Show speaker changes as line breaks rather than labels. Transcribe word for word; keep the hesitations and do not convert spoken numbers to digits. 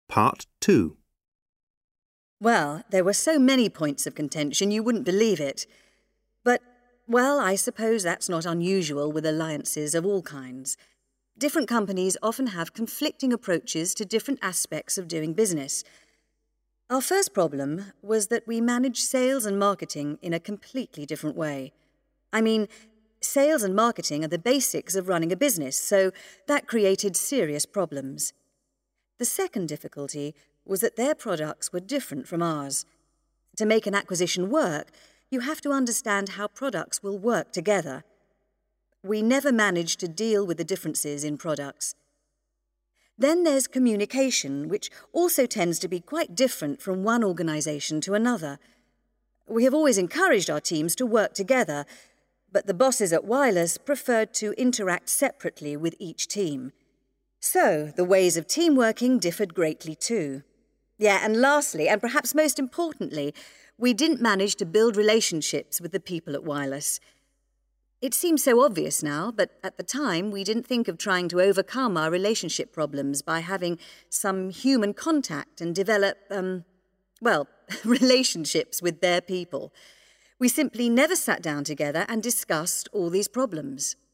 Part two.
Well, there were so many points of contention you wouldn't believe it. But, well, I suppose that's not unusual with alliances of all kinds. Different companies often have conflicting approaches to different aspects of doing business. Our first problem was that we managed sales and marketing in a completely different way. I mean, sales and marketing are the basics of running a business, so that created serious problems. The second difficulty was that their products were different from ours. To make an acquisition work, you have to understand how products will work together. We never managed to deal with the differences in products. Then there's communication, which also tends to be quite different from one organisation to another. We have always encouraged our teams to work together, but the bosses at Wireless preferred to interact separately with each team. So the ways of team working differed greatly too. Yeah, and lastly, and perhaps most importantly, we didn't manage to build relationships with the people at Wireless. It seems so obvious now, but at the time we didn't think of trying to overcome our relationship problems by having some human contact and develop, um, well, relationships with their people. We simply never sat down together and discussed all these problems.